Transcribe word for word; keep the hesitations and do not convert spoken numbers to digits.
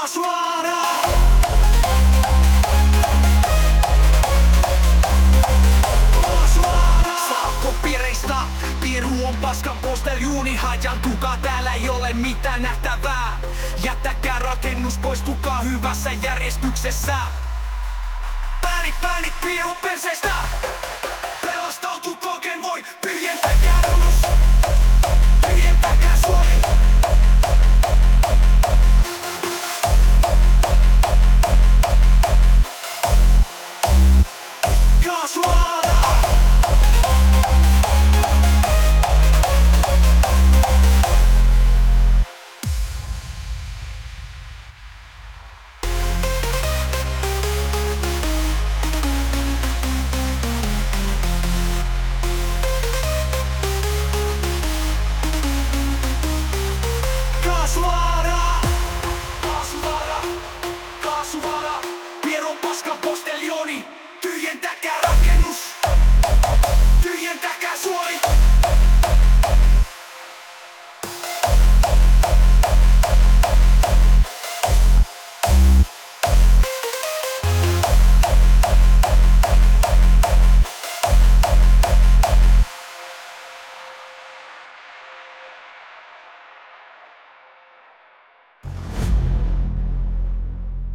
Porsvaara! Saatko pireistä? Piru on paskan posteljuuni hajan, kuka täällä ei ole mitään nähtävää. Jättäkää rakennus pois, kuka hyvässä järjestyksessä. Päänit, päänit, piru perseestä!